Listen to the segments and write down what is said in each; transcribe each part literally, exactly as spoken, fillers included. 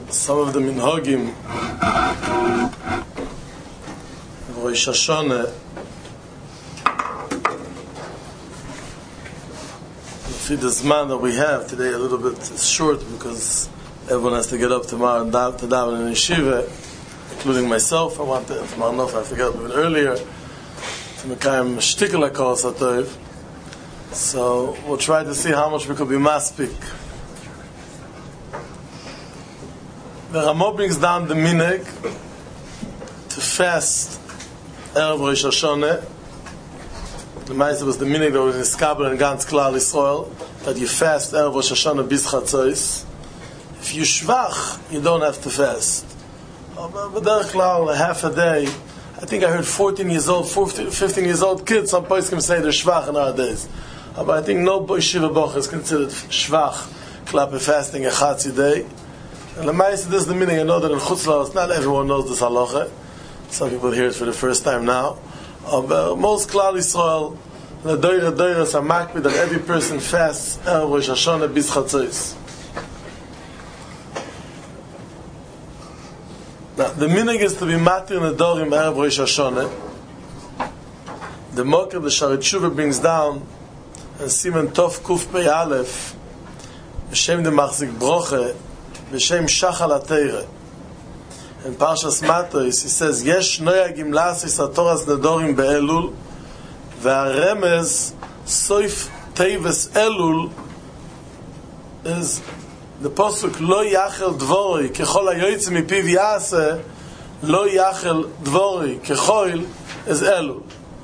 some of the minhagim of Rosh Hashanah, the zman that we have today a little bit short because everyone has to get up tomorrow and daven to daven in yeshiva, including myself. I want to, if Marnof, I have to get up even earlier to Mekayim Shtikal HaKol Satov. So we'll try to see how much we could be maspik. The Ramo brings down the minhag to fast Erev Rosh Hashanah. The Maisa was the minhag that was in Skabel and Gans Klal Yisrael, that you fast Erev Rosh Hashanah bis Chatzos. If you shvach, you don't have to fast. But Derech Klal, half a day. I think I heard fourteen years old, fifteen years old kids, some places can say they're shvach nowadays. But I think no Shiva Boch is considered shvach, klape fasting a chatzi day. And the Maisa, this is the minhag. I know that in Chutz La'aretz, not everyone knows this halacha. Some people hear it for the first time now. Uh, most Klal Yisrael, the doira doiras are makbid that every person fasts Erev Rosh Hashanah bis Chatzos. Now, the minhag is to be matir nedorim Erev Rosh Hashanah. The Mokher, the Sharet Shuvah brings down, and Siman Tov Kuf Pei Aleph, b'shem de Machzik Broche, b'shem Shachal HaTeirah. In Parshas Matos, he says, Yesh noyagim lasis hatoras nedorim be'elul, ve'aremez soif teves elul is the posuk lo yachel dvori kechol hayoytze mipiv yaseh lo yachel dvori kechol is elul.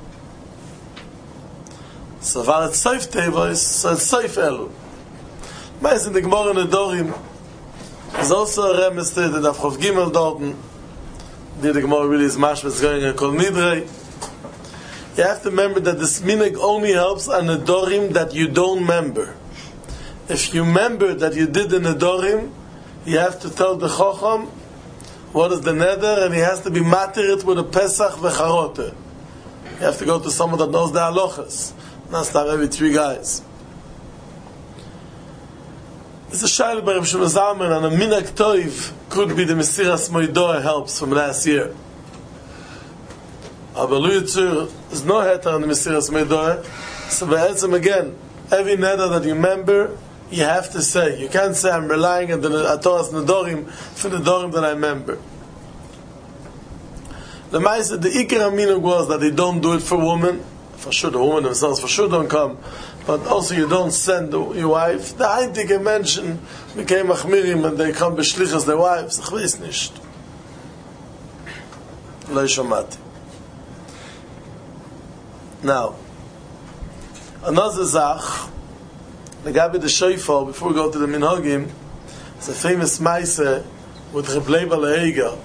So var et soif teves, so it's soif elul. Mais in the Gemara nedorim, there's also a remez to the Daf Chof Gimel Dorten. The Gemara really is mashmas going in Kol Nidrei. You have to remember that this minhag only helps on nedorim that you don't remember. If you remember that you did the nedorim, you have to tell the Chocham what is the neder, and he has to be matir it with a Pesach v'charote. You have to go to someone that knows the halachas. Not start every three guys. It's a shayla by Reb Shlomo Zalman, and a minhag toiv could be the Mesiras Moidoah helps from last year. Aber lu yitzur is no heter on the Mesiras Moidoah. So be'etzem again, every neder that you remember, you have to say. You can't say I'm relying on the Atoras Nedorim for the Nedorim that I remember. The Maisa, the Iker HaMinhag was that they don't do it for women. For sure, the women themselves for sure don't come. But also you don't send your wife. The Eintige Menschen became Achmirim and they come b'shlichas their wives. Ich weiß nicht. Lo shamati. Now, another zach, the Gabi the Shofar, before we go to the Minhagim, it's a famous Maise with Reb Leiba Le'ega.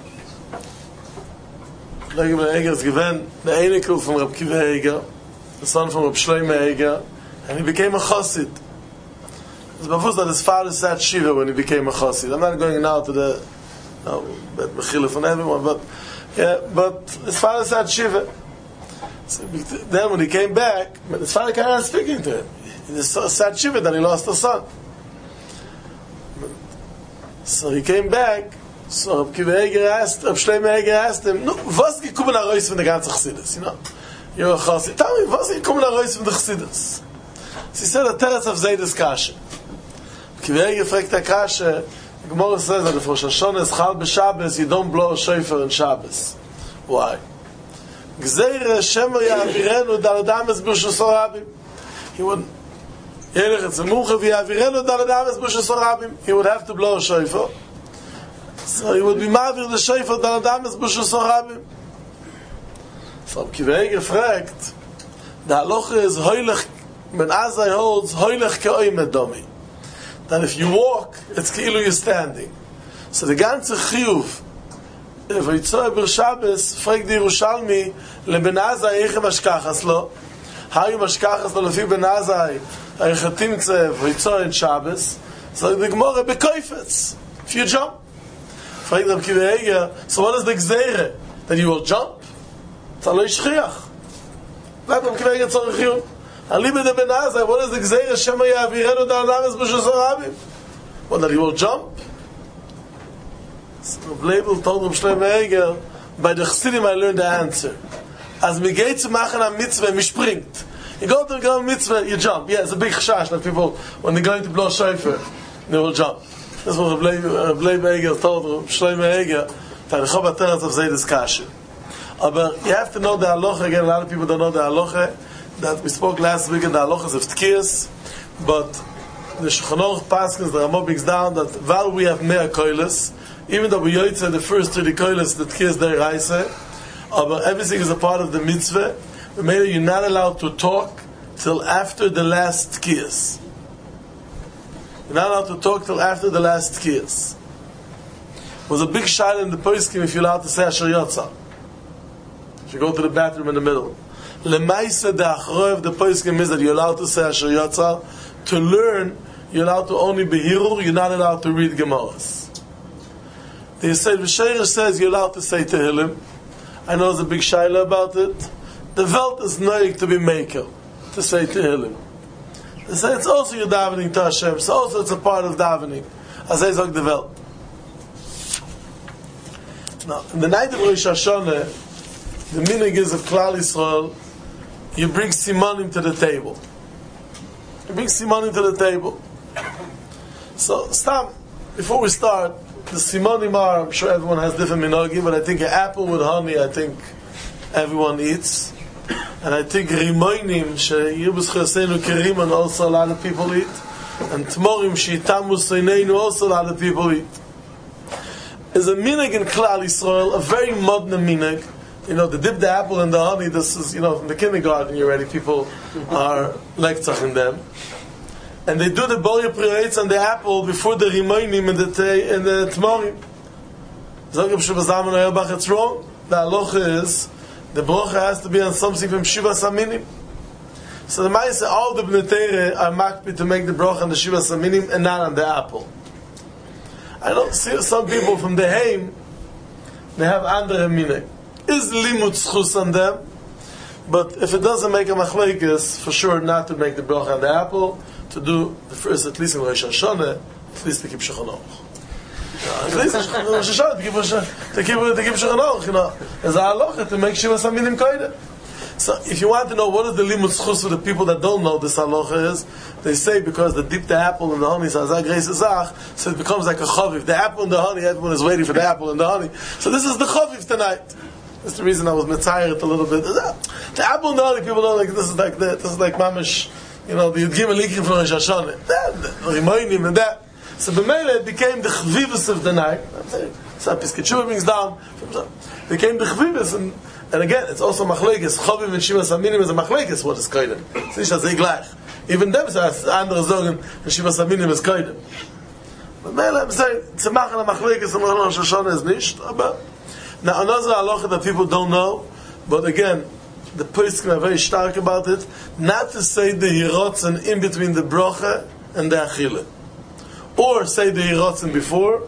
Leiba Le'ega is given the Einikel from Reb Kiva Eger, the son from Reb Shlomo Eger, and he became a chassid. It's before that his father sat Shiva when he became a chassid. I'm not going now to the no, bet mechila from everyone, but yeah, but his father sat Shiva. So then when he came back, his father kind of speaking to him. He just sat Shiva, then he lost a son. So he came back. So Reb Kiva Eger asked, Reb Shlomo Eger asked him, "No, was gekommen a Reis von der ganzen Chassidus? You know, you're a chassid. Tell me, was gekommen a Reis von der Chassidus?" So he said, "A teretz of Zaydes Kasha." Kiva Eger fragt der Kasha. The Gemara says that if Rosh Hashanah is chal b'Shabbos, you don't blow a shofar in Shabbos. Why? Gzeira shemer ya'avirenu dal adames b'shus harabim. He would, Yerech etzemucha v'ya'avirenu dal adames b'shus harabim. He would have to blow a shofar. So he would be mavir the shofar dal adames b'shus harabim. So Kiva Eger fragt, the halacha is hoylech, Ben Azai holds hoylech ke'oy medomi. That if you walk, it's keilu you're standing. So the ganze chiyuv, if Yitzhak ber Shabbos, fragt the Yerushalmi, le Ben Azai eichem ashkachas lo, how you mashkachas lo lefi Ben Azai, eichetim tzev, Yitzhak in Shabbos, so the Gemara bekoifetz, if you jump. Fragt Reb Kiva Eger, so what is the gzeire? That you will jump? It's aloi shchiach. That Reb Kiva Eger tzorich chiyuv. Alibe de Ben Azai, what is the gzeira shema ya'avirenu dal adames b'shus harabim? Well, that he will jump. So Bleibel told him Shlomo Eger, by the Chassidim I learned the answer. As me geht zu machen a mitzvah, me springt. You go to a mitzvah, you jump. Yeah, it's a big chash that people, when they're going to blow shofar, they will jump. That's what Bleibel Eger told him, Shlomo Eger, that the Chobat Teretz of Zaydas Kasha. But you have to know the halacha. Again, a lot of people don't know the halacha. That we spoke last week in the halachas of Tkiyas, but the Shulchan Aruch Paskins, the Rama brings down that while we have mea koilas, even though we yoytze the first thirty koilas, the Tkiyas deraisa, but everything is a part of the mitzvah. Maybe you're not allowed to talk till after the last Tkiyas. You're not allowed to talk till after the last Tkiyas. It was a big shayla in the poskim if you're allowed to say Asher Yotza. If you go to the bathroom in the middle. Lemaisa the achroev the poskim is that you're allowed to say Asher Yotza. To learn, you're allowed to only be hirur, you're not allowed to read Gemaras. The Yisrael V'Sheirish says you're allowed to say Tehillim. I know there's a big shayla about it. The Welt is noig to be maker, to say Tehillim. They say it's also your davening to Hashem, so also it's a part of davening. As I say, the Welt. Now, in the night of Rosh Hashanah, the minig is of Klal Yisrael, you bring simanim to the table. You bring simanim to the table. So, Stam, before we start, the simanim are, I'm sure everyone has different minogim, but I think an apple with honey, I think everyone eats. And I think rimoinim, sheyibus chasenu keriman, also a lot of people eat. And tmorim, sheitamu seineinu, also a lot of people eat. Is a minig in Klal Yisrael, a very modern minig. You know, the dip the apple in the honey, this is, you know, from the kindergarten you're ready, people are lektzach in them. And they do the bolya priyates and the apple before the rimoinim and the te, and the tmorim. Zogib Shabbazaman Oyabach, it's wrong. The halacha is, the brocha has to be on something from Shiva Saminim. So the Ma'aseh, all the Bnei Teireh are makpi to make the brocha on the Shiva Saminim and not on the apple. I don't see some people from the Heim, they have andere minig. Is limud schus on them, but if it doesn't make a machlekes, for sure not to make the bracha on the apple, to do the first, at least in Rosh Hashanah, at least to keep Shulchan Aruch. At least in Rosh Hashanah, to keep Shulchan Aruch, you know, as a halacha, to make Shiva Saminim koide. So if you want to know what is the limud schus for the people that don't know this halacha is, they say because they dip the apple in the honey, so it becomes like a chaviv. The apple and the honey, everyone is waiting for the apple and the honey. So this is the chaviv tonight. That's the reason I was mitzayer a little bit. The apple and the honey, people don't like, this is like that, this is like mamish, you know, the Yudgim and Likim from Rosh Hashanah. The Rimoinim and that. So b'meile it became the chvivus of the night. So Piskei Teshuva brings down, it became the chvivus, and And again, it's also machlekes. Chavim and Shiva Saminim is a machlekes. What is koydem? It's nicht as gleich. Even them say andere sagen, and Shiva Saminim is koydem. But mele, I'm saying, to machen a machlekes and Rosh Hashanah is nicht. But now another halacha that people don't know, but again, the poskim are very stark about it. Not to say the hirotzen in between the brocha and the achille, or say the hirotzen before,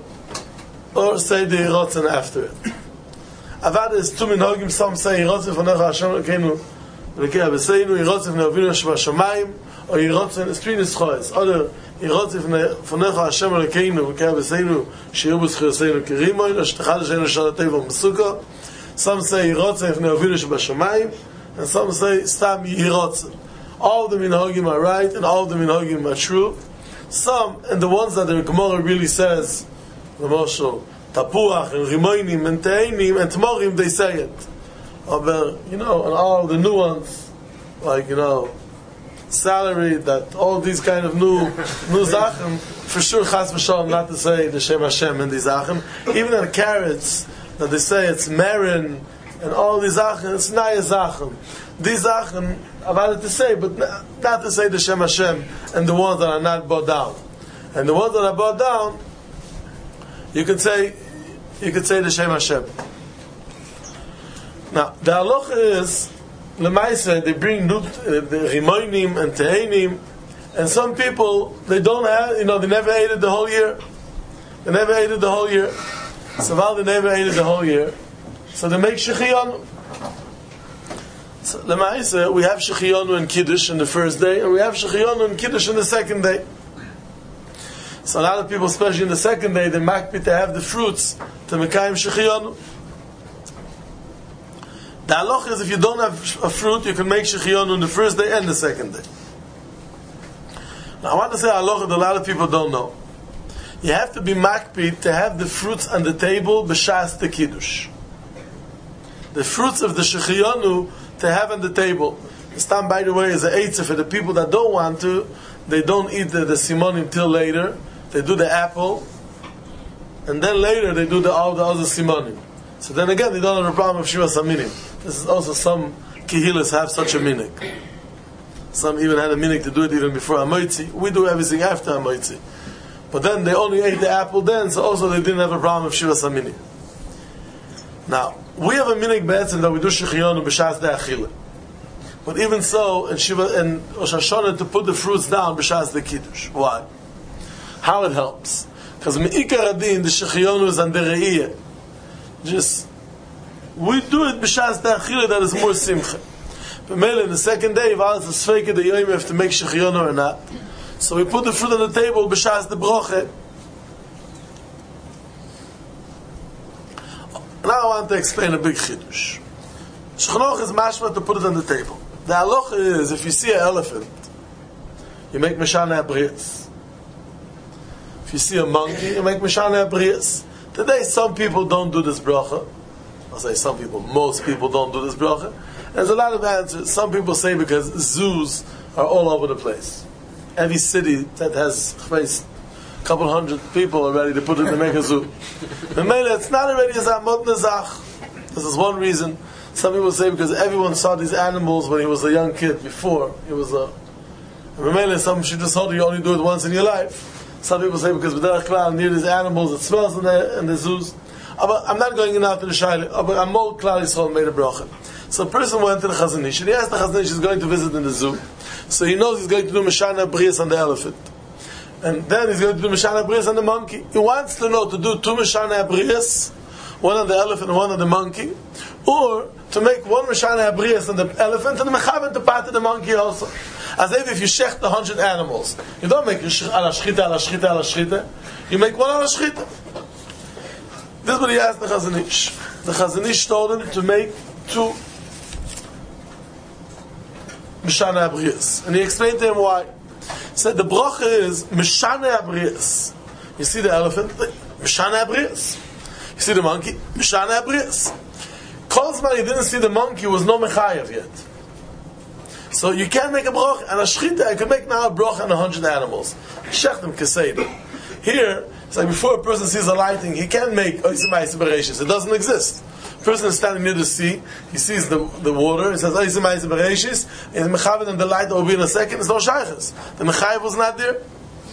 or say the hirotzen after it. Avad is two minhagim. Some say Yiratzin Fonecha Hashem Elokeinu V'Lekei Abeseinu, Yiratzin V'Ne'avinu Shebashamayim, or Yiratzin. It's three nischoes. Other Yiratzin Fonecha Hashem Elokeinu V'Lekei Abeseinu Shiru B'Zchiyoseinu Kerimoin, or Shtechad Hashem L'Shalatei V'Mesuka. Some say Yiratzin V'Ne'avinu Shebashamayim, and some say Stam Yiratzin. All the minhagim are right, and all the minhagim are true. Some, and the ones that the Gemara really says, the Moshe Tapuach and Rimoinim and Teinim and Tmorim, they say it. But, you know, and all the new ones, like, you know, salary, that all these kind of new new Zachen, for sure, Chas V'Shalom, not to say the Shem Hashem in these Zachen. Even in the carrots, that they say it's Marin, and all these Zachen, it's Naya Zachen. These Zachen, I've had to say, but not to say the Shem Hashem, and the ones that are not brought down. And the ones that are brought down, You could say, you could say the Shem Hashem. Now, the halacha is, Lemaisa, they bring nut, uh, the Rimoinim and Teheinim, and some people, they don't have, you know, they never ate it the whole year. They never ate it the whole year. So while they never ate it the whole year, so they make Shechiyanu. So, Lemaisa, we have Shechiyanu and Kiddush in the first day, and we have Shechiyanu and Kiddush in the second day. So a lot of people, especially in the second day, they might be to have the fruits to Mekayim Shechiyonu. The halacha is if you don't have a fruit, you can make Shechiyonu on the first day and the second day. Now I want to say a halacha that a lot of people don't know. You have to be makpid to have the fruits on the table b'shas the kiddush. The fruits of the Shechiyonu to have on the table. This time, by the way, is an eitzah for the people that don't want to. They don't eat the, the simonim till later. They do the apple, and then later they do the all the other simonim. So then again, they don't have a problem of shiva saminim. This is also some kehilas have such a minik. Some even had a minik to do it even before Hamoitzi. We do everything after Hamoitzi. But then they only ate the apple then, so also they didn't have a problem of shiva saminim. Now, we have a minik be'etzim that we do shechiyonu b'shas de achila. But even so, in Shiva and Rosh Hashanah to put the fruits down b'shas the kiddush. Why? How it helps? Because me'ikar adin the shechiyonu is on the re'iyah. Just we do it b'shas the achila that is more simcha. But mainly in the second day, if I was to sveika the yom have to make shechiyonu or not, so we put the fruit on the table b'shas the broche. Now I want to explain a big chiddush. Shechanoch is mashma to put it on the table. The halacha is, if you see an elephant, you make Meshana Abrias. If you see a monkey, you make Meshana Abrias. Today, some people don't do this bracha. I'll say some people, most people don't do this bracha. There's a lot of answers. Some people say because zoos are all over the place. Every city that has a couple hundred people are ready to put it to make a zoo. But mainly, it's not already a zamot nezach. This is one reason. Some people say because everyone saw these animals when he was a young kid before. He was a... Remember, some should just hold you only do it once in your life. Some people say because B'derech Klal, near these animals, it smells in the, in the zoos. But I'm not going in after the Shaila. But I'm more Klal Yisrael made a bracha. So a person went to the Chazon Ish, and he asked the Chazon Ish he's going to visit in the zoo. So he knows he's going to do Meshana Brias on the elephant. And then he's going to do Meshana Brias on the monkey. He wants to know to do two Meshana Brias, one on the elephant and one on the monkey, or to make one Meshana Abrias on the elephant and the Mechaber to part of the monkey also. As if if you shecht a hundred animals, you don't make ala shchita, ala shchita, ala shchita. You make one ala shchita. This is what he asked the Chazon Ish. The Chazon Ish told him to make two Meshana Abrias. And he explained to him why. He said the bracha is Meshana Abrias. You see the elephant? Meshana Abrias. You see the monkey? Meshana Abrias. Kolzman, you didn't see the monkey, was no mechayev yet. So you can't make a broch and a shchita. I can make now a broch on a hundred animals. Shechtem keseda. Here, it's like before a person sees a lighting, he can't make oisemayis bereshis. It doesn't exist. A person is standing near the sea, he sees the, the water, he says oisemayis bereshis, and mechayev and the light will be in a second. It's no shaychus. The mechayev was not there.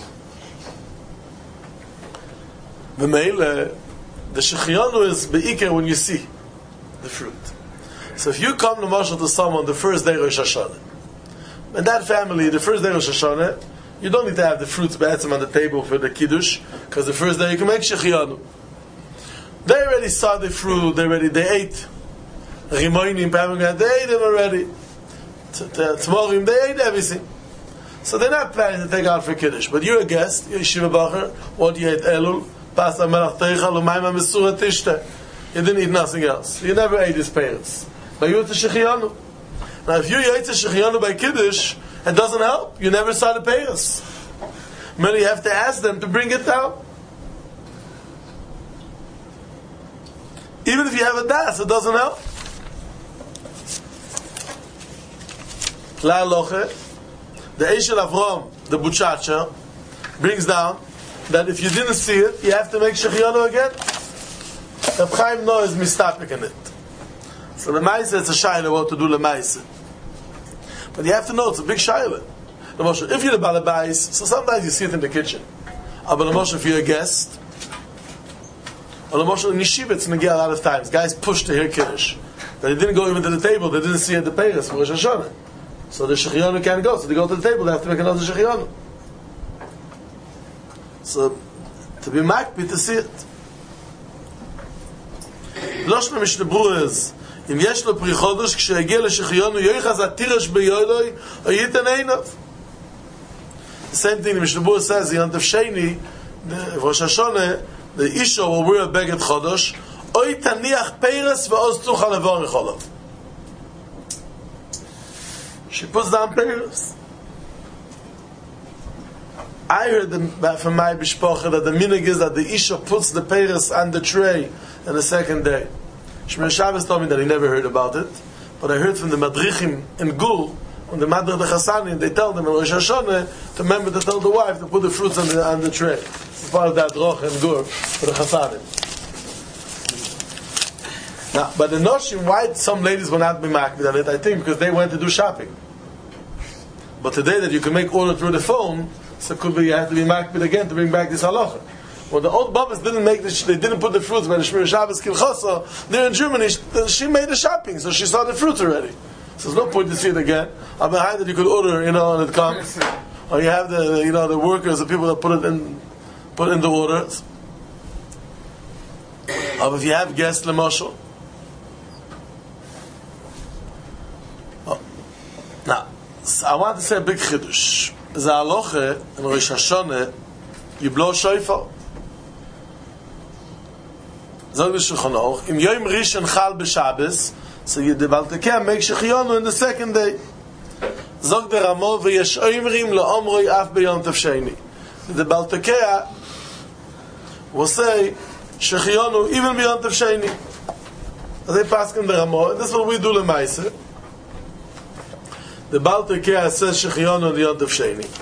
The male, uh, the shechiyonu is beikar when you see the fruit. So if you come to Mashal to someone the first day of Rosh Hashanah, in that family, the first day of Rosh Hashanah, you don't need to have the fruits b'etzim on the table for the kiddush, because the first day you can make shechiyanu. They already saw the fruit, they already, they ate rimoinim, pomegranate, they ate them already. Tmorim, they ate everything. So they're not planning to take out for kiddush. But you're a guest, you're a Shiva Bacher, what you ate Elul, pasta melach teichal, umayma mesura tishta. You didn't eat nothing else. You never ate his parents. But you ate the shechiyanu. Now, if you ate the shechiyanu by kiddush, it doesn't help. You never saw the parents. Maybe you have to ask them to bring it down. Even if you have a das, it doesn't help. La loche, the Eshel Avram, the Buchacha, brings down that if you didn't see it, you have to make shechiyanu again. The Chaim no is mistapik in it. So the Maisa, it's a shayla what to do the Maisa. But you have to know, it's a big shayla. If you're the balabais, so sometimes you see it in the kitchen. But if you're a guest, or in yeshiva, it's going to get a lot of times. Guys push to hear kiddush. But they didn't go even to the table, they didn't see it at the Peiros for Rosh Hashanah. So the shechiyanu can't go, so they go to the table, they have to make another shechiyanu. So, to be makpid to see it. Loshna Mishnah Berurah is, אם יש לו פרי חודש, כשיגיע לשחיונו, יויחז התירש ביולוי, או ייתן עיניו. The same thing the Mishnah Berurah says, in Yontif Sheni, Rosh Hashanah, the Isha will wear a beged chodosh, oy taniach peiros ve'oz tuchal levorich olav. She puts down peiros. I heard the, from my bishpocha that the minig is that the Isha puts the peiros on the tray on the second day. Shmuel Shabbos told me that he never heard about it, but I heard from the Madrichim in Gul, when the Madrich the Chassanim, they tell them in Rosh Hashanah to remember to tell the wife to put the fruits on the, on the tray. It's part of that Roch and Gur for the Chassanim. Now, but the Noshim, why some ladies will not be makbid on it, I think because they went to do shopping. But today that you can make order through the phone, so it could be you have to be makbid again to bring back this halacha. Well, the old Babbas didn't make the, they didn't put the fruits by the Shmir Shabbos Kilchosa. There in Germany, she, she made the shopping, so she saw the fruits already. So there's no point to see it again. I'm behind that you could order, you know, and it comes. Or you have the, you know, the workers, the people that put it in, put in the orders. Or if you have guests, Lemosho. Oh. Now, I want to say a big chiddush. The halacha in Rosh Hashanah, you blow shofar. Zog the Shulchan Aruch, im Yom Rishon Chal b'Shabbos, so you the Baltekeh make Shechionu in the second day. Zog the Ramo v'yesh oimrim le'omroi af b'Yom Tov Sheni. The Baltekeh will say Shechionu even b'Yom Tov Sheni. As they pass in the Ramo, and this is what we do l'maisa. The Baltekeh says Shechionu on Yom Tov Sheni.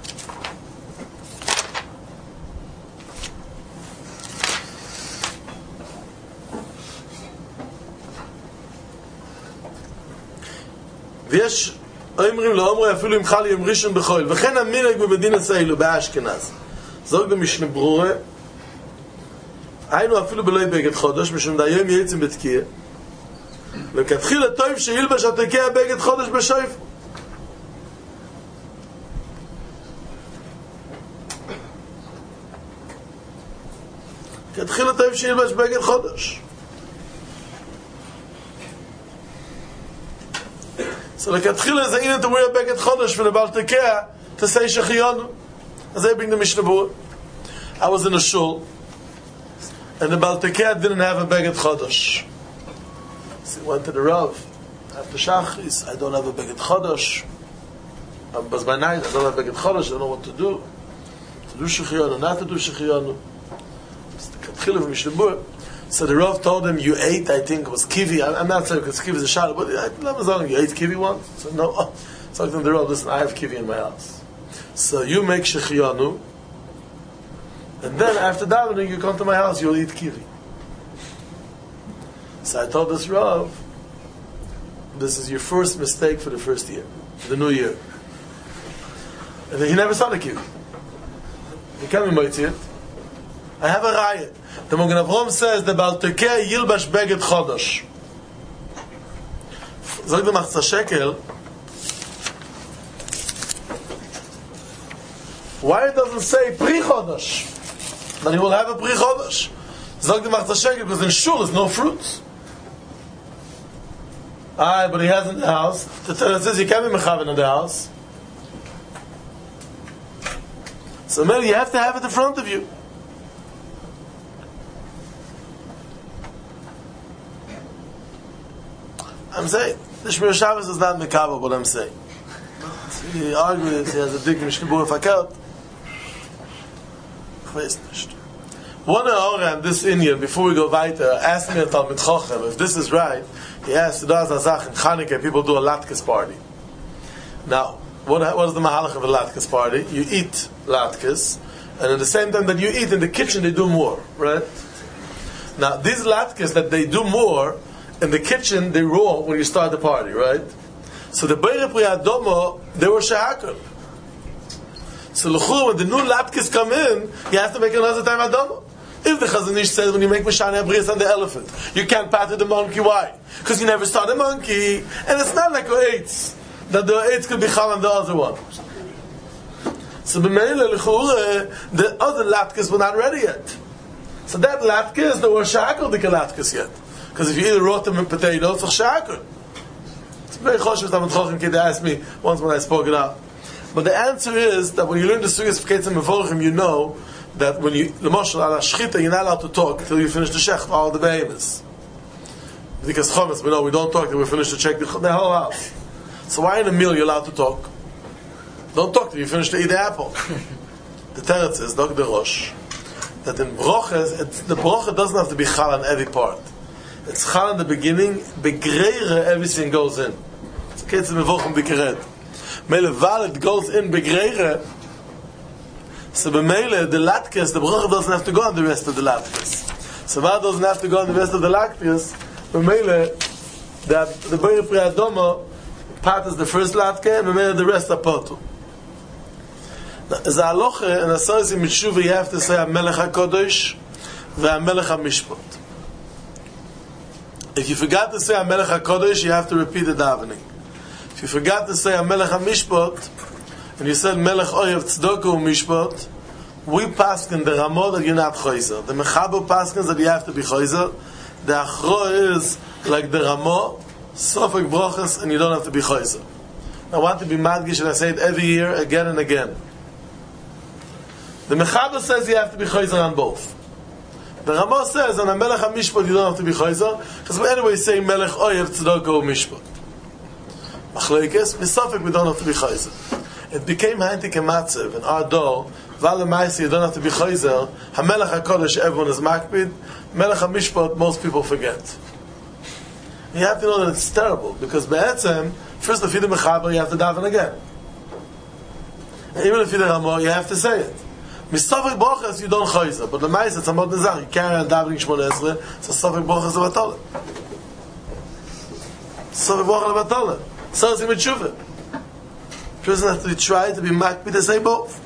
ויש אומרים לאומרי אפילו אם חל יום ראשון בחול וכן המנהג במדינת ישראל באשכנז זוג במשנה ברורה היינו אפילו בלוי בגד חודש משום דהיום יעצים בתקיע וכתחיל הטוב שילבש התקיע בגד חודש בשויף כתחיל הטוב שילבש בגד חודש. So the Katchila is in to wear a beged chodesh for the Baltekeh to say Shechionu. As they bring the Mishnah Berurah. I was in a shul, and the Baltekeh didn't have a beged chodesh. So he went to the Rav after Shachris. I don't have a beged chodesh. I'm by night. I don't have a beged chodesh. I don't know what to do. To do Shechionu, not to do Shechionu. It's the Katchila of Mishnah Berurah. So the Rav told him, you ate, I think it was kiwi. I'm not saying because kiwi is a shot, but I never saw you ate kiwi once. So no, oh. So I told the Rav, listen, I have kiwi in my house. So you make Shechionu, and then after davening, you come to my house, you'll eat kiwi. So I told this Rav, this is your first mistake for the first year, for the new year. And then he never saw the kiwi. He came in my tzit. I have a riot. The Magen Avraham says the Baltekeh yilbash beged chodosh. Zog the Machzah Shekel. Why it doesn't say pri chodosh? That he will have a pri chodosh. Zog the Machzah Shekel because in shul there's no fruits. Aye, but he has in the house. The Torah says he can't be mechaven in the house. So maybe you have to have it in front of you. I'm saying, the Shmir Shabbos is not mekabel, what I'm saying. He argues, he has a big Mishnah Berurah fakelt. One Oran, this Indian, before we go weiter, asked me a Talmid Chochem, if this is right, he asked, in Chanukah, people do a latkes party. Now, what, what is the mahalach of a latkes party? You eat latkes, and at the same time that you eat in the kitchen, they do more, right? Now, these latkes that they do more, in the kitchen, they raw when you start the party, right? So the Beirei Pri Adomo, they were shehakol. So l'chur, when the new latkes come in, you have to make another time Adomo. If the Chazon Ish says when you make Mishana Bris on the elephant, you can't pat the monkey. Why? Because you never saw the monkey, and it's not like oetz that the oetz could be chal on the other one. So b'meila l'chur, the other latkes were not ready yet. So that latkes, they were shehakol the latkes yet. Because if you eat a rotten potato, it's a shakur. It's very choshev that Chochem kid asked me once when I spoke it out. But the answer is that when you learn the sugyas of Ketzim Mevorchim, you know that when you, the Moshe, on a shchita, you're not allowed to talk until you finish the shech of all the behemoths. Because chometz, we know we don't talk until we finish to check the, the whole house. So why in a meal you're allowed to talk? Don't talk till you finish to eat the apple. The teretz is, Doctor Rosh, that in broches, the broche doesn't have to be chal on every part. It's chal in the beginning, begreire, everything goes in. It's okay, it's a mevochem bikeret. Mele valid goes in begreire, so b'mele, the latkes, the broche doesn't have to go on the rest of the latkes. So what doesn't have to go on the rest of the latkes, b'mele, that the Beir Pri Adoma, part is the first latke, and b'mele the rest are potu. As a halacha, and as always in Mitshuva, you have to say HaMelech HaKodesh VeHaMelech HaMishpat. If you forgot to say HaMelech HaKodesh, you have to repeat the davening. If you forgot to say HaMelech HaMishpat, and you said Melech Oyev Tzedakah Mishpat, we paskin the Ramah that you're not Choyzer. The Mechaber paskins that you have to be Choyzer. The Achro is like the Ramah, Sofek Brochas, and you don't have to be Choyzer. I want to be Madgish, and I say it every year, again and again. The Mechaber says you have to be Choyzer on both. The Ramah says on a Melech HaMishpat you don't have to be Choyzer, because we anyway say Melech Oyev Tzedakah Mishpat. Machlekes, Misofek we don't have to be Choyzer. It became Hantik Ematzev in our door, Val Maisi you don't have to be Choyzer, HaMelech HaKodesh everyone is Makpid, Melech HaMishpat most people forget. You have to know that it's terrible, because Be'etzem, first if you're the Mechaber you have to daven again. And even if you're the Ramah you have to say it. Misofek Brochas you don't Choyzer, but the Mais it's about the Zach, you carry on davening Shmona Esrei, so Sofek Brochas is Vatole. Sofek Brochas is Vatole. So it's in Mitshuva. Person has to try to be makpid to say both.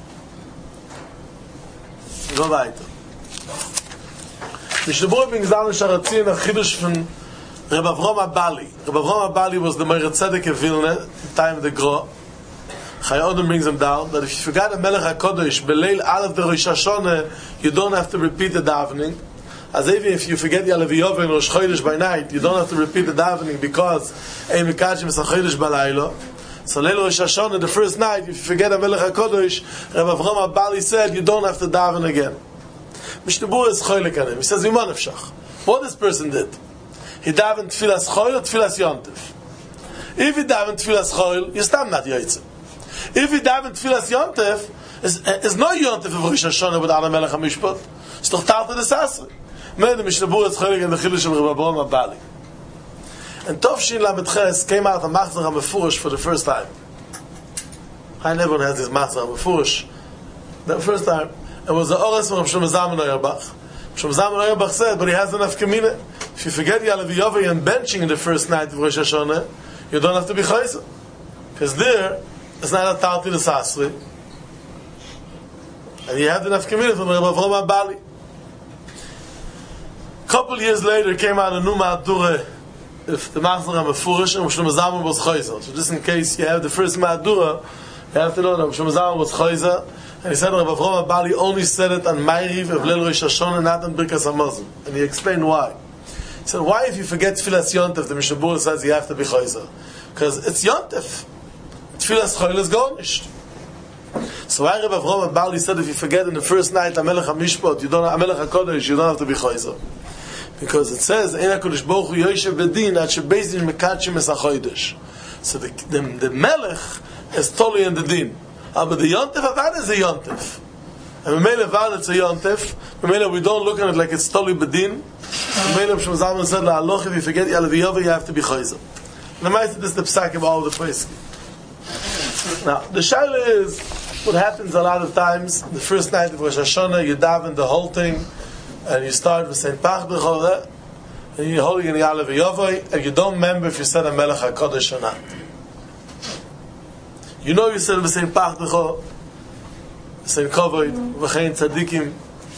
Go weiter. Mishnah Berurah brings down in Sharatzin a chidush from Reb Avrom HaBali. Reb Avrom HaBali was the Meir Tzedek of Vilna, the time of the Gra. Chai Odom brings him down that if you forgot the Melech HaKodesh Beleil Aleph the Rosh Hashanah, you don't have to repeat the davening. As even if you forget the Aleviyov and Rosh Chodesh by night, you don't have to repeat the davening because Ein Mikachim is a Chodesh Balaylo. So Leil Rosh Hashanah, the first night, if you forget the Melech HaKodesh, Reb Avrom HaBali said, you don't have to daven again. Mishnah Berurah is choylek on him. He says, Yimon Efshach. What this person did? He davened Tfilas Choyl or Tfilas Yontif? If he davened Tfilas Choyl, you're still not Yotzim. If he davened Tfilas Yontif, is no Yontif of Rosh Hashanah without a Melech HaMishpat. It's doch Tarta de Sasre. Man, the Mishnah Berurah is choylek in the Chidush of Reb Avrom HaBali. And Tovshin Lamed Ches came out of Machzor HaMefurish for the first time. I never had this Machzor HaMefurish. The first time, it was the Ores from Shlomo Zalman Auerbach. Shlomo Zalman Auerbach said, but he has enough kamina. If you forget Yalav Yovei and benching in the first night of Rosh Hashanah, you don't have to be Chayzer. Because there, it's not a Tarti the Sasri. And you have enough kamina from Reb Avrom HaBali. A couple years later, came out a new Ma'adurah, if the Machzor HaMefurish and Shlomo Zalman was Chayzer. So just in case you have the first Ma'adurah, you have to know that Shlomo Zalman was Chayzer, and he said Reb Avrom HaBali only said it on Ma'ariv of Leil Rosh Hashanah, not on Birkas Hamazon. And he explained why. He said, why if you forget Tfilas Yontif, the Mishnah Berurah says you have to be Chayzer? Because it's Yontif. Tfilas Choyl is garnished. So why Reb Avrom HaBali said if you forget in the first night HaMelech HaMishpat, you don't have HaMelech HaKodesh, you don't have to be Chayzer. Because it says, Ein HaKodesh Baruch Hu Yoshev Bedin, Ad Shebeis Din Mekachim Es HaChodesh. So the, the, the Melech is totally in the Din. But the Yontif Avad is a Yontif. And Memele Avad it's a Yontif. Memele we don't look at it like it's totally Bedin. Memele Shlomo Zalman said, La'aloch, if you forget Yalav Yovei, you have to be Chayzer. And the Ma'aseh, this is the Psak of all the places. Now, the Shaila is, what happens a lot of times, the first night of Rosh Hashanah, you daven the whole thing, and you start with Saint Pach B'chol, and you're holding in Yalav Yovei, and you don't remember if you said a Melech HaKodesh or not. You know you said the same Pach B'chol, the same Kovod, V'chein Tzadikim,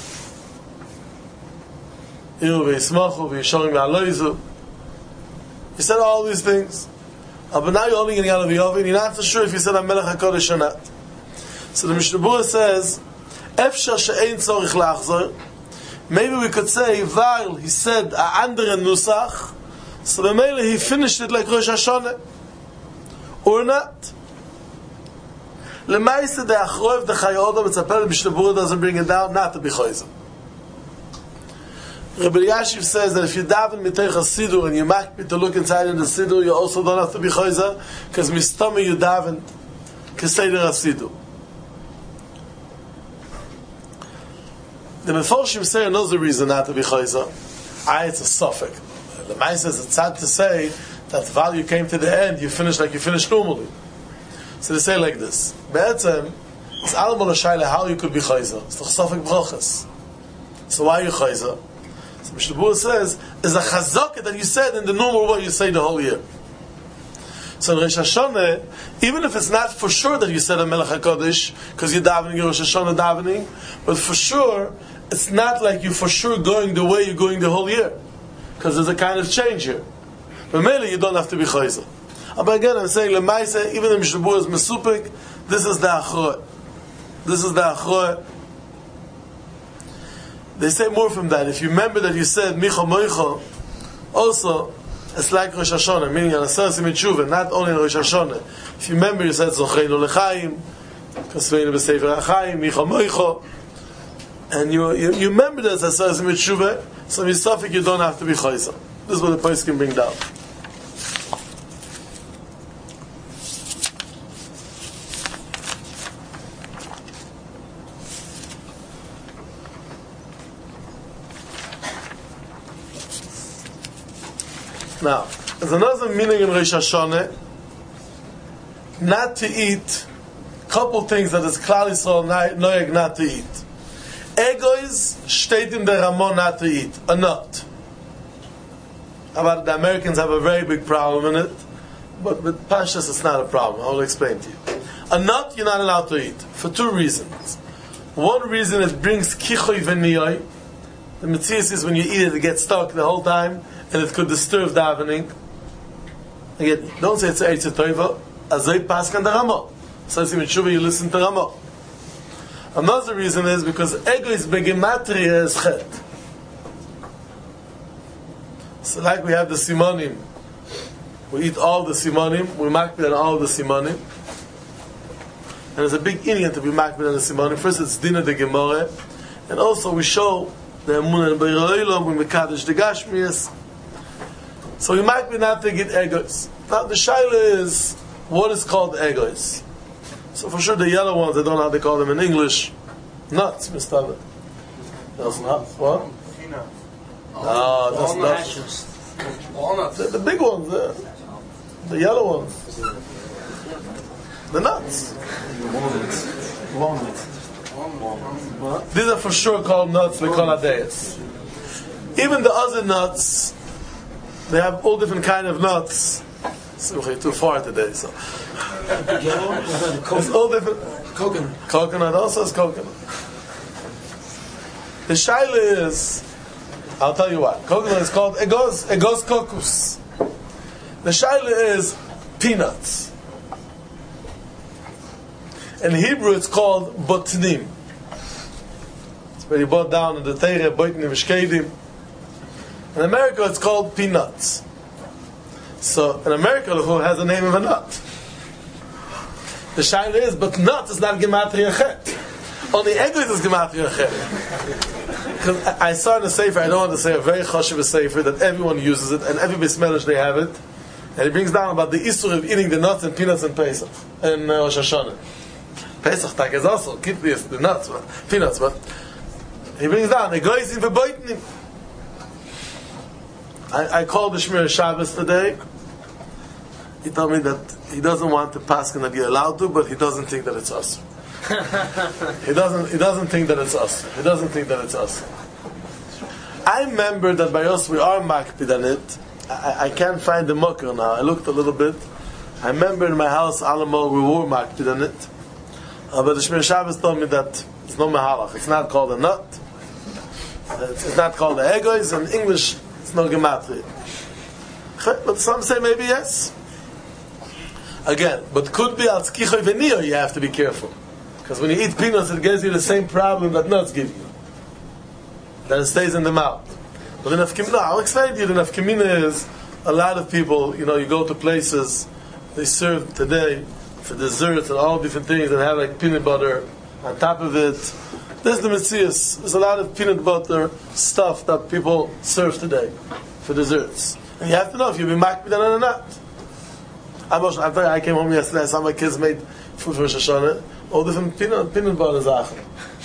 Iru V'yismachu, V'yishorim V'aloizu. You said all these things. But now you're holding in Yalav Yovei, and you're not so sure if you said a Melech HaKodesh or not. So the Mishnah Berurah says, Efshar she'ein tzorich lachzor. Maybe we could say, while he said a andere nusach, so the he finished it like Rosh Hashanah. Or not. Lemaisa the achroiv the chayoda mitzapel b'shnebura doesn't bring it down, not to be choizer. Rabbi Yashiv says that if you daven mitech a siddur and you makpid to look inside in the siddur, you also don't have to be choizer, because mistama you daven keseder a siddur. The Meforshim say another reason not to be choizer. Ah, it's a suffix. The Mai says it's sad to say that while you came to the end, you finished like you finished normally. So they say like this: Be'etzem, it's alamal shayla how you could be choizer. It's the suffix brachas. So why are you choizer? So Mishnah Berurah says is a chazaka that you said in the normal way you say the whole year. So in Rosh Hashanah, even if it's not for sure that you said a Melech HaKadosh, because you're davening, you're Rosh Hashanah davening, but for sure, it's not like you're for sure going the way you're going the whole year. Because there's a kind of change here. But mainly you don't have to be chayzer. But again, I'm saying, Lemaisa, even the Mishnah Berurah is mesupik, this is the achroy. This is the achroy. They say more from that. If you remember that you said, Micha Moicha, also, it's like Rosh Hashanah, meaning an Aseres Mitzvah, not only in Rosh Hashanah. If you remember, you said Zocheinu Lechaim, Kasveinu B'Sefer HaChaim, Micha Moicha, and you, you you remember that it's Aseres Mitzvah, so misafik you don't have to be chayzer. This is what the place can bring down. Now, there's another meaning in Rosh Hashanah, not to eat, couple things that is Klal Yisrael noyeg not to eat. Egois steht in the Ramon not to eat, a nut. About the Americans have a very big problem in it, but with Pashas it's not a problem. I'll explain to you. A nut you're not allowed to eat, for two reasons. One reason, it brings kichoy v'niyoi. The Metzias is when you eat it, it gets stuck the whole time, and it could disturb davening. Again, don't say it's a Eitz Tova, azay paskan the Ramah. So it's in Tshuva you listen to Ramah. Another reason is because ego is begematria is chet. So like we have the simonim, we eat all the simonim, we makbid on all the simonim, and there's a big inyan to be makbid on the simonim. First it's dina de gemore, and also we show the emunah and beiroilom, we mekadosh the gashmias. So we makbid not to get egos. Now the shaila is, what is called egos? So for sure the yellow ones, I don't know how they call them in English. Nuts, Mister That's nuts. What? Peanut. Ah, that's nuts. Walnuts. The, the big ones, the, the yellow ones. The nuts. Walnuts. Walnuts. These are for sure called nuts, they call adayas. Even the other nuts, they have all different kind of nuts. So we're too far today, so. It's all different. Coconut. Coconut also is coconut. The shaila is, I'll tell you what. Coconut is called egos, egos kokus. The shaila is peanuts. In Hebrew it's called botnim. It's where you bought down in the Teire, botnim v'shkedim. In America it's called peanuts. So in America who has the name of a nut. The shaila is, but nut is not gematria chet. Only egos is gematria chet. Because I saw in the Sefer, I don't want to say a very choshev Sefer, that everyone uses it, and every Bismillah they have it. And he brings down about the issur of eating the nuts and peanuts in Pesach, in uh, Rosh Hashanah. Pesach tak is also, keep the, the nuts, but, peanuts, but he brings down, egos in verboitnim. I, I called the Shmir Shabbos today. He told me that he doesn't want to pass and that you're allowed to, but he doesn't think that it's us. he doesn't. He doesn't think that it's us. He doesn't think that it's us. I remember that by us we are makpid on it. I, I can't find the mucker now. I looked a little bit. I remember in my house, Alamo, we were makpid on it. Uh, but the Shmir Shabbos told me that it's no mahalach. It's not called a nut. It's, it's not called the egos. In English, it's no gematria. But some say maybe yes. Again, but could be al tzkichoy v'niyo, you have to be careful. Because when you eat peanuts, it gives you the same problem that nuts give you. That it stays in the mouth. But the nafkamina, I'll explain to you, the nafkamina is, a lot of people, you know, you go to places, they serve today for desserts and all different things, and have like peanut butter on top of it. This is the Metzius. There's a lot of peanut butter stuff that people serve today for desserts. And you have to know if you'll be makbid on it or not. I came home yesterday, I saw my kids made food for Rosh Hashanah, all different peanut, peanut butter zachen.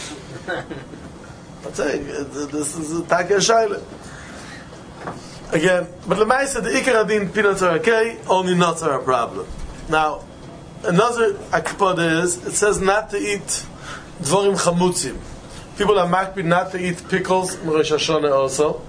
I'm saying, this is a Taka Shaila. Again, but Lemaisa, the Ikar Adin peanuts are okay, only nuts are a problem. Now, another akpad is, it says not to eat dvorim chamutzim. People are makbid not to eat pickles in Rosh Hashanah also.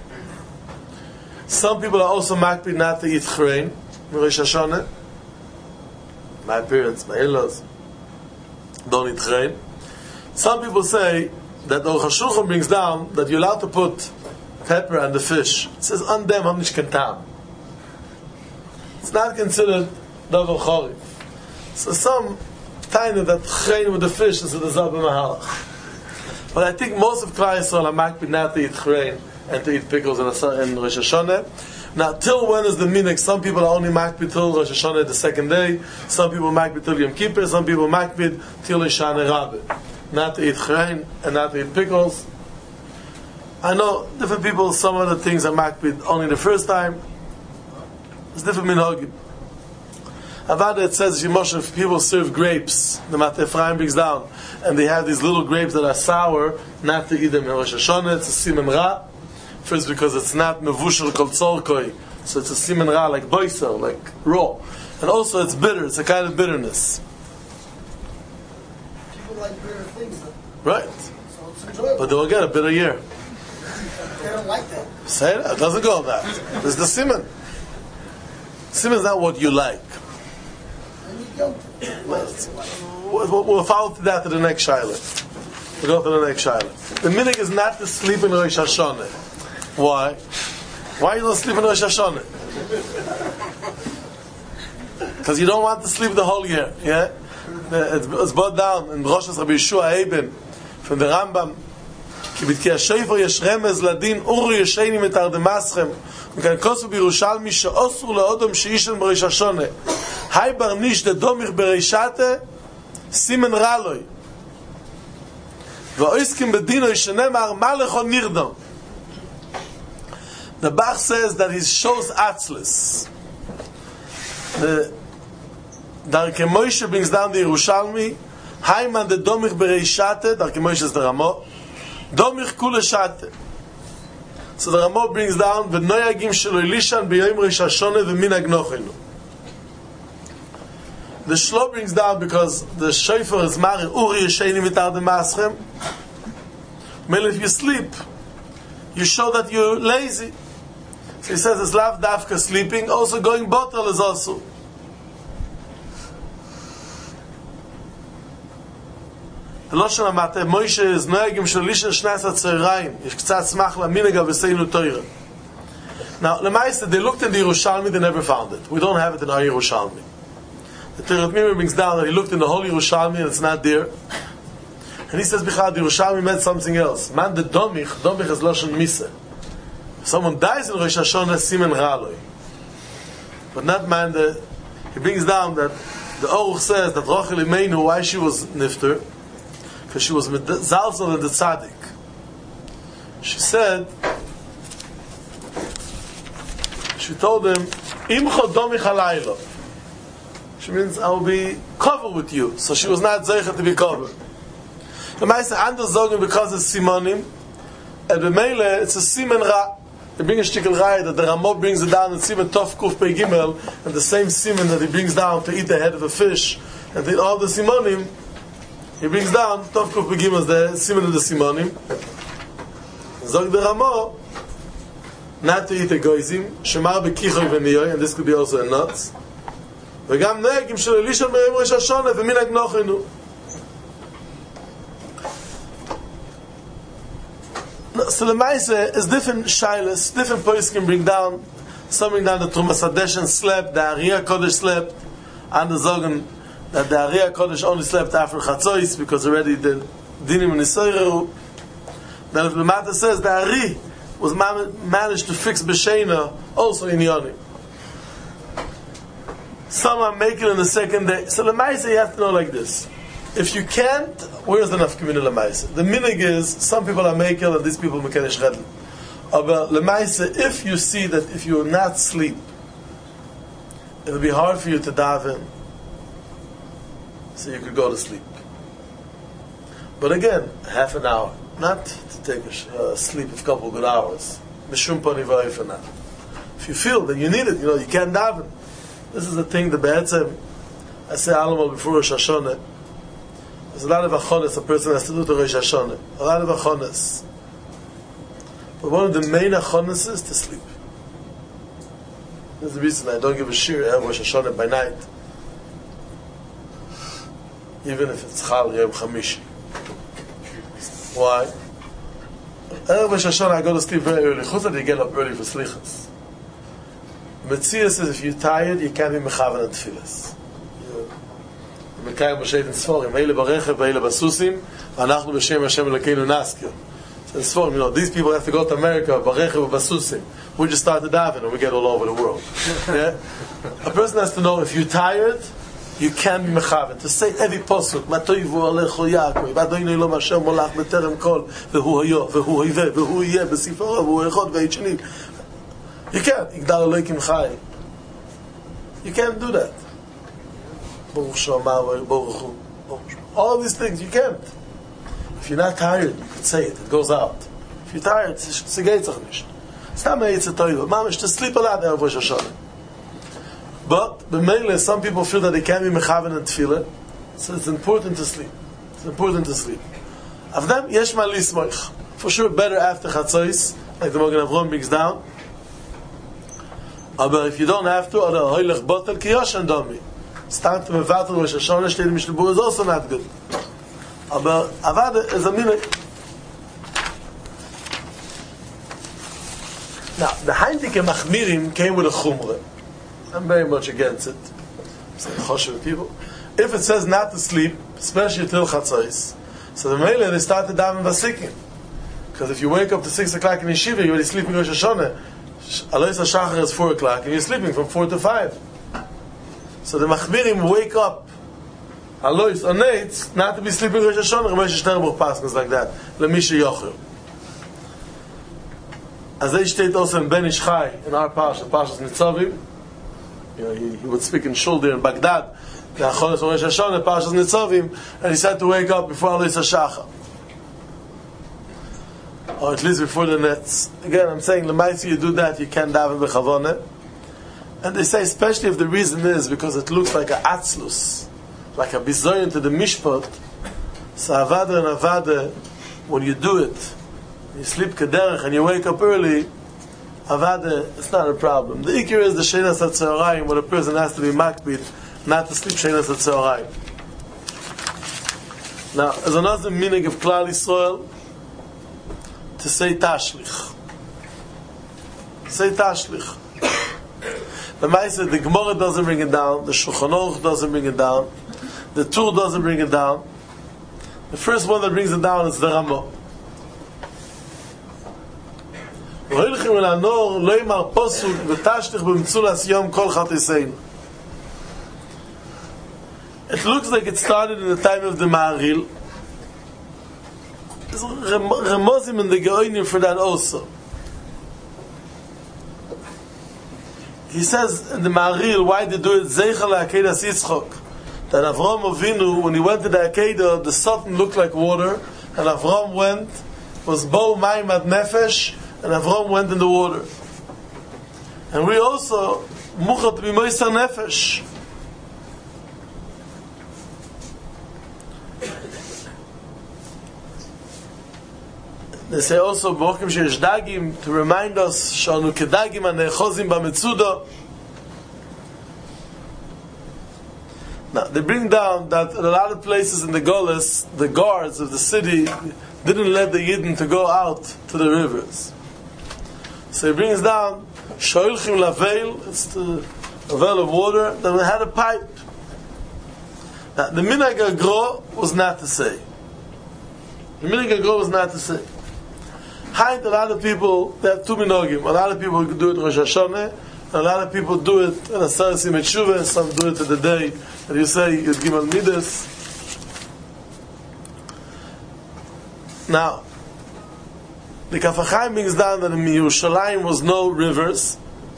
Some people are also makbid not to eat chrein in Rosh Hashanah. My parents, my in-laws, don't eat chrein. Some people say that the Aruch HaShulchan brings down that you're allowed to put pepper on the fish. It says on them hamnish kentam. It's not considered davar chorif. So some tiny that chrein with the fish is the zabah mahalach. But I think most of Klal Yisrael are makbid not to eat chrein and to eat pickles in, in Rosh Hashanah. Now, till when is the minhag? Some people are only makbid till Rosh Hashanah the second day. Some people makbid till Yom Kippur. Some people makbid till Hoshana Rabbah. Not to eat chrein and not to eat pickles. I know different people, some of the things are makbid only the first time. It's different minhagim. Avada, it says, if people serve grapes, the Mateh Ephraim brings down, and they have these little grapes that are sour, not to eat them in Rosh Hashanah. It's a siman ra. First, because it's not mevushel kol tzorkoi, so it's a siman ra, like boiser, like raw. And also it's bitter, it's a kind of bitterness. People like bitter things, though. Right. So it's enjoyable. But they'll get a bitter year. They don't like that. Say that. It doesn't go on that. It's the siman. Siman is not what you like. And you don't. We'll, we'll follow that to the next Shiloh. We'll go to the next Shiloh. The minhag is not to sleep in Rosh Hashanah. Why? Why you don't sleep in Rosh Hashanah? Because you don't want to sleep the whole year. Yeah? It's, it's brought down in Rosh Hashanah Rabbi Yeshua Eben from the Rambam. כי בתקיע שופר יש רמז לדין אורו ישני מתרדמסכם וכאן כוסו בירושלמי שאוסרו לאודום שאישן בראש השונה היי ברניש דדומך בראשתה סימן רלוי ואויסקים בדינו שנאמר מה לכו נרדום. The Bach says that he shows atzlis. The Darke Moshe brings down the Yerushalmi היי man דדומך בראשתה Darke Moshe is the Ramo Domich kule shate. So the Ramah brings down v'noyagim shelo Elishan b'yom Rosh Hashanah v'minhag nochenu. The Shlo brings down because the shofar is mari uri yesheni mitar demaschem. Well, if you sleep, you show that you're lazy. So he says it's lav dafka sleeping. Also going bottle is also. The Lashon HaMateh, Moshe is noegim shel Elisha shnas hatzorayim. Yesh k'tzat smach laminhag v'seinu Torah. Now, Lemaisa, they looked in the Yerushalmi, they never found it. We don't have it in our Yerushalmi. The Torah Mimir brings down that he looked in the whole Yerushalmi and it's not there. And he says, Bichad, the Yerushalmi meant something else. Man the Domich, Domich is Lashon Misa. If someone dies in Rosh Hashanah, Simen Raloi. But not man the... He brings down that the Aruch says that Rachel Imeinu, why she was nifter, because she was with Zalzal and the Tzaddik. She said, she told him, Imcho domich halaylo. She means, I will be covered with you. So she was not zeicha to be covered. The meiste andere sagen, because it's simonim, and the mele, it's a simen ra. They bring a shtikel raya that the Ramah brings it down and simen tof kuf pei gimel, and the same simen that he brings down to eat the head of a fish, and then all the simonim, he brings down Tov Kuf Begimos, the Siman of the Simonim. Zog the Ramah, not to eat a goizim, Shemar bekichoy v'miyoy, and this could be also a nuts. V'gam ne'egim shel Elisha me'em Rosh Hashanah v'minhag nochenu. So the Maise is different shilas, different points can bring down. Some bring down the Trumas Hadeshen slept, the Ariya Kodesh slept, and the Zogan that the Ariya Kodesh only slept after Chatzois because already the Dinim and Nisoyeru. Then if the Mata says the Ari was man- managed to fix B'Sheina also in Yoni. Some are making in the second day. So the Maisa, you have to know like this. If you can't, where's the nafkamina lemaisa? The minig is some people are making and these people make shredden. But lemaisa, if you see that if you will not sleep, it'll be hard for you to daven, so you could go to sleep. But again, half an hour, not to take a sh- uh, sleep of a couple of good hours. Mishum panivay for now. If you feel that you need it, you know you can't daven. This is the thing. The be'etzem, I say alamal before Rosh Hashanah. There's a lot of achonis a person has to do to Rosh Hashanah. A lot of achonis. But one of the main achonis is to sleep. That's the reason I don't give a shir Erev Rosh Hashanah by night. Even if it's Chal Yom Chamishi. Why? Erev Rosh Hashanah I go to sleep very early. Chutz that you get up early for slichas. Metzia says if you're tired, you can't be mechavan and tefillas. Mekayim b'sheit and Sforim, Eile b'rechev, Eile b'susim, Anachnu b'shem Hashem Elokeinu naskir. So in Sforim, you know, these people have to go to America, b'rechev, b'susim. We just start to daven and we get all over the world. Yeah? A person has to know if you're tired, you can't be mechavan. To say every posuk, Matoivu alecho Yaakov, Adoinu Elohim Hashem molach b'terem kol, v'hu hayo, v'hu hiveh, v'hu yeh, b'siforo, v'hu echod, v'yichnim. You can't. Yigdal Elokim Chai. You can't do that. All these things you can't. If you're not tired, you can say it. It goes out. If you're tired, it's a geitzach nicht. It's not made to tell you. Mamish to sleep a lot there Rosh Hashanah. But the mainly some people feel that they can't be mechaven and tefillah, so it's important to sleep. It's important to sleep. Of them, yesh ma lismoich. For sure, better after chatzos, like the Magen Avraham brings down. But if you don't have to, or the hoylech botel ki yoshan domi. Start to mevatel Rosh Hashanah, steht im Mishnah is also not good. Aber avada is a minute. Now, the Heineke Machmirim came with a chumrah. I'm very much against it. I'm saying choshev people. If it says not to sleep, especially till chatzos, so the mele they started davening vasikim. Because if you wake up to six o'clock in yeshiva, you're already sleeping Rosh Hashanah. Alois HaShachar is four o'clock, and you're sleeping from four to five. So the Machmirim wake up Alois on eight, not to be sleeping Rosh Hashanah. Ramesh Shterbuch passes like that. Lemisha Yochel. As they state also in Ben Ish Chai, in our Parsha, Parshas Nitzavim, you know, he, he would speak in Shul there in Baghdad, the Achonis of Rosh Hashanah, Parshas Nitzavim, and he said to wake up before Alois HaShachar. Or at least before the nets. Again, I'm saying, Lemaisi, you do that, you can't daven b'chavoneh. And they say, especially if the reason is because it looks like a atzlus, like a bizoyin to the mishpat, so avada and avada, when you do it, you sleep kederech and you wake up early, avada, it's not a problem. The ikir is the shenas HaTzoraim, when a person has to be makbid, not to sleep shenas HaTzoraim. Now, as another meaning of Klal Yisrael, to say tashlich. Say tashlich. The Maisa, the Gemara doesn't bring it down, the Shulchan Aruch doesn't bring it down, the Tur doesn't bring it down. The first one that brings it down is the Ramah. V'hoilchim el hanor lo yimar posuk v'tashtich b'mitzulas yom kol chatisein. It looks like it started in the time of the Ma'aril. There's Ramozim and the Geoinim for that also. He says in the Ma'aril, why they do it? Zeichel HaAkedas Yitzchok. That Avram Avinu, when he went to the Akedah, the Satan looked like water, and Avram went, was Bo Mayim Ad Nefesh, and Avram went in the water. And we also, Muchat B'Moiser Nefesh. They say also, B'Ochim Sheyesh Dagim, to remind us, Shanu Kedagim HaNe'echozim B'Metzuda. Now, they bring down that in a lot of places in the Golis, the guards of the city didn't let the Yidden to go out to the rivers. So he brings down, Shoilchim Laveil, it's the a well of water, then we had a pipe. Now, the Minhag HaGro was not to say. The Minhag HaGro was not to say. Height, a lot of people, they have two minogim. A lot of people do it Rosh Hashanah, A lot of people do it in a Sarsi Metshuva, some do it to the day that you say Yud Gimel Midas. Now, the Kaf HaChaim brings down that in Yerushalayim was no rivers.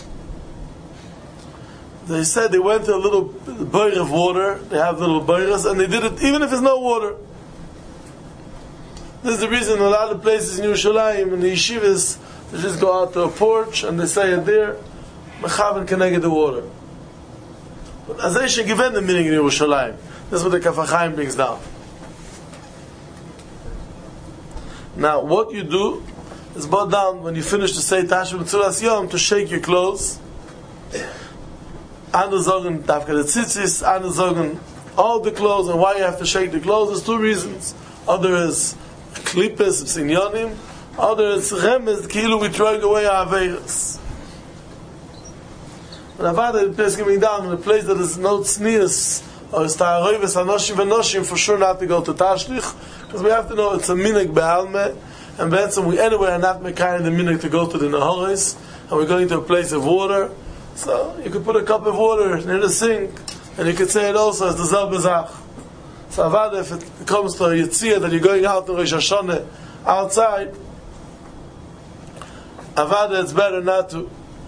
They said they went to a little boir of water, they have little boiras, and they did it even if there's no water. This is the reason in a lot of places in Yerushalayim, in the yeshivas, they just go out to a porch and they say it there, Mechaven Keneged the water. But as they should give the meaning in Yerushalayim, this is what the Kaf HaChaim brings down. Now, what you do is brought down when you finish to say Tashmish B'tzuras Yom to shake your clothes. Anu zogen Dafka the tzitzis, Anu zogen all the clothes, and why you have to shake the clothes, there's two reasons. Other is Klippes, Sinyonim, other is Remez, Kilu, we throwing away our Aveiras. And Avada, the place coming down in a place that is no tznius, or is Ta'aroives, Anoshim, Venoshim, for sure not to go to Tashlich, because we have to know it's a minig be'alme, and Benson, we anyway are not making the minig to go to the Nahoris, and we're going to a place of water. So you could put a cup of water near the sink, and you could say it also as the Zel Bezach. So Avada, if it comes to a Yitziyah that you're going out to Rosh Hashanah outside, Avada, it's better not to.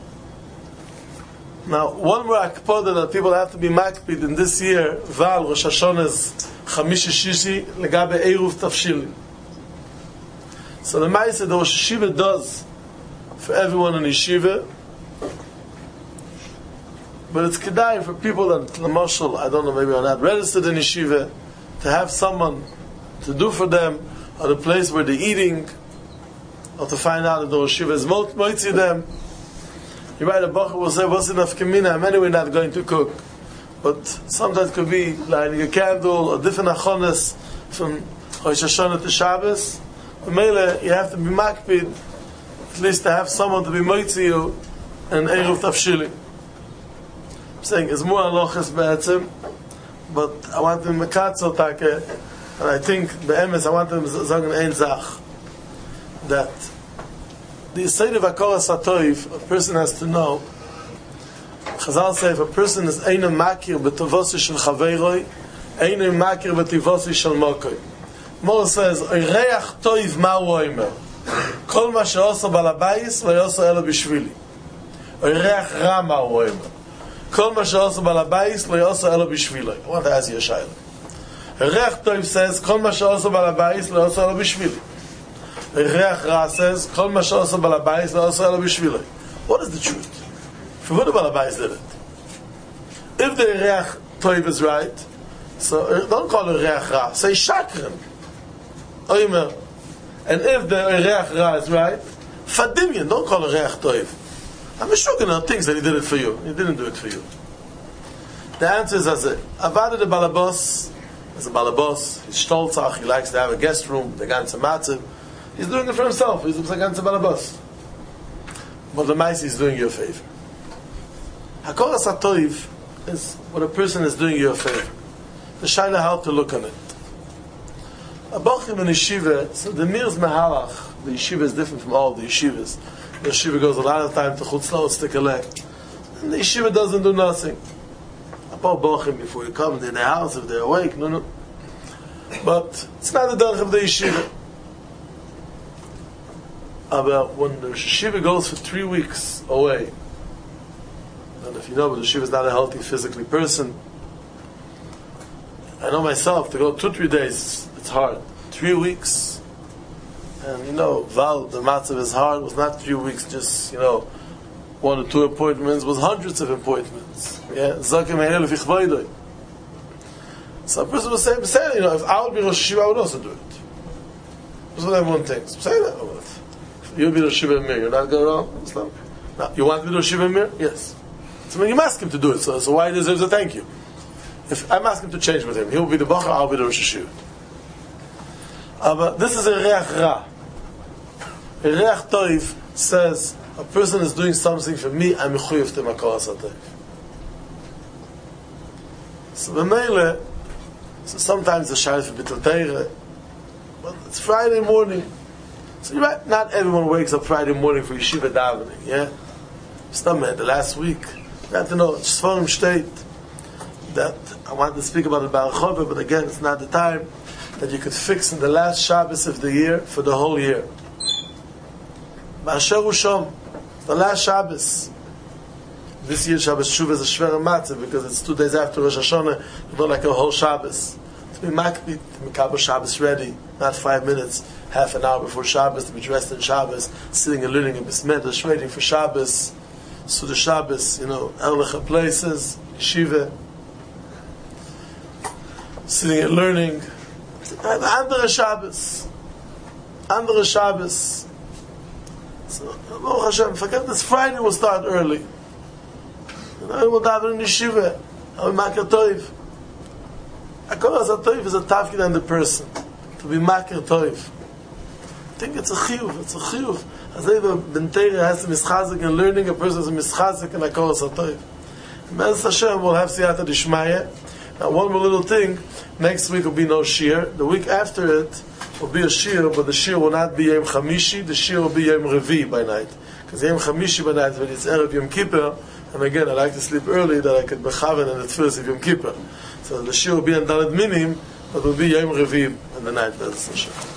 Now, one more akpoda that people have to be makpid in this year, Val Rosh Hashanah's Chamishi Shishi, Legabe Eruv Tafshili. So the Maisa, the Rosh Hashiva does for everyone in Yeshiva, but it's kedai for people that, Lamashal, I don't know, maybe are not registered in Yeshiva, to have someone to do for them, or the place where they're eating, or to find out that the Rosh Hashiva is moitzi them. You might have Bacher will say, what's enough kamina? I'm anyway not going to cook. But sometimes it could be lighting a candle, or different achonis from Rosh Hashanah to Shabbos. But Mele, you have to be makpid, at least to have someone to be moitzi you, and Eruv Tafshili. I'm saying, it's more alochas be'etzim, but I want to mekatzo take, and I think, be'emes, I want to sagen ein zach, that the Yisayid of HaKoras HaToiv, a person has to know, Chazal say, if a person is Einu Makir b'tovosi shel Chaveiroi, Einu Makir b'tovosi shel Mokoi. Mor says, Oireach Toiv ma hu oimer, Kol ma she'oso balabayis, v'yoso elo b'shvili. Oireach Ra ma hu oimer, Kol ma she'oso balabayis, v'yoso elo b'shvili. I want to ask you a shayla. Oireach Toiv says, Kol ma she'oso balabayis, v'yoso elo b'shvili. Reach Ra says, Kol ma she'oso balabayis le'oso elo b'shviloi. What is the truth? For who the balabayis did it? If the Reach Toiv is right, so don't call it Reach Ra, say Shakran. Oimer. And if the Reach Ra is right, Fadimyan, don't call it Reach Toiv. I'm sure there are things that he did it for you. He didn't do it for you. The answer is as a Avada the balabos, as a balabos, he's stolzach, he likes to have a guest room, the ganze matzah. He's doing it for himself. He's like a ganze balabos. But the Maisi is doing you a favor. HaKoras HaToiv is what a person is doing you a favor. The Shaila how to look on it. A Bachim in Yeshiva, so the Mir's Mehalach, the Yeshiva is different from all the Yeshivas. The Yeshiva goes a lot of time to Chutzlah, stick a leg. And the Yeshiva doesn't do nothing. About Bachim, before you come, they're in the house, if they're awake, no, no. But it's not the derech of the Yeshiva. About when the Shiva goes for three weeks away, and if you know, but the Shiva is not a healthy physically person. I know myself, to go two, three days, it's hard. Three weeks, and you know, Val, the matzav is hard, was not three weeks, just, you know, one or two appointments, was hundreds of appointments. Yeah, Zakim Ha'el V'Chvoidoi. So a person was saying, you know, if I would be Rosh Hashiva, I would also do it. That's what everyone thinks. Say that. You'll be Rosh Hashiva Mir. You're not going around Islam. Now, you want to be Rosh Hashiva Mir? Yes. So when you ask him to do it, so, so why he deserves a thank you? If I'm asking him to change with him, he'll be the Bacha, I'll be the Rosh Hashiva. Uh, but this is a Reach Ra. A Reach Toiv says, a person is doing something for me, I'm mechuyev to HaKoras HaToiv. So the Meile, so sometimes the Shayla for Bittul Teire, but it's Friday morning. So you're right, not everyone wakes up Friday morning for Yeshiva davening, yeah? Stomach, the last week, you have to know, Sforim state that I want to speak about it by Barachova, but again, it's not the time that you could fix in the last Shabbos of the year for the whole year. Ma'asher Ushom, the last Shabbos. This year Shabbos Shuv is a Shver Matzah because it's two days after Rosh Hashanah, you know, like a whole Shabbos. To be makbid, to be Kabbalah Shabbos ready, not five minutes, half an hour before Shabbos, to be dressed in Shabbos, sitting and learning in Bismedrash, waiting for Shabbos, so the Shabbos, you know, Erlecha places, Yeshiva, sitting and learning. Andere Shabbos. Andere Shabbos. So, Baruch Hashem, forget this Friday will start early. You know, we'll daven in Yeshiva. I'll be Makar Toiv. Akol HaToiv is a tafkid on the person. To be Makar Toiv. I think it's a chiyuv. It's a chiyuv. As if a Bentera has to mischazik and learning, a person is a mischazik and Akol HaToiv. Be'ez Hashem will have Siyata Dishmaya. Now, one more little thing. Next week will be no shir. The week after it will be a shir, but the shir will not be Yom Chamishi. The shir will be Yom Revi by night. Because Yom Chamishi by night, when it's Erev Yom Kippur, and again, I like to sleep early that I could bechaven in the tefillas of Yom Kippur. So the shir will be on Daled Minim, but it will be Yom Revi in the night. That's the shir.